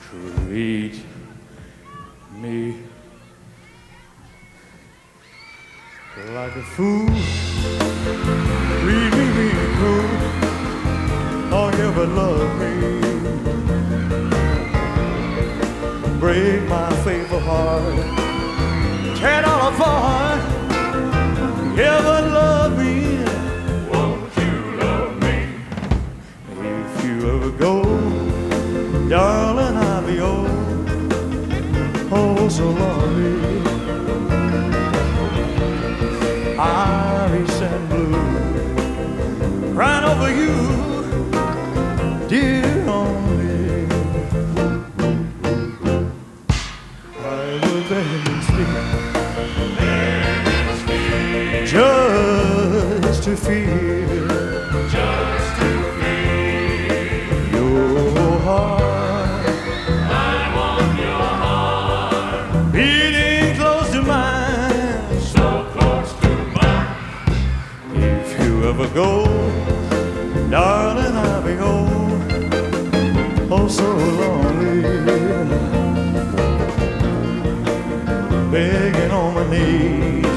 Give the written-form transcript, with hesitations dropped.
treat me like a fool, treat me cruel, or you ever love me, break my faithful heart, tear it all apart, ever love me, won't you love me? If you ever go, darling, I'll be oh so lonely. Irish and blue, crying over you, dear only. I would beg and speak, just to feel your heart. I want your heart Beating close to mine, so close to mine. if you ever go, darling, I'll be oh so lonely, begging on my knees.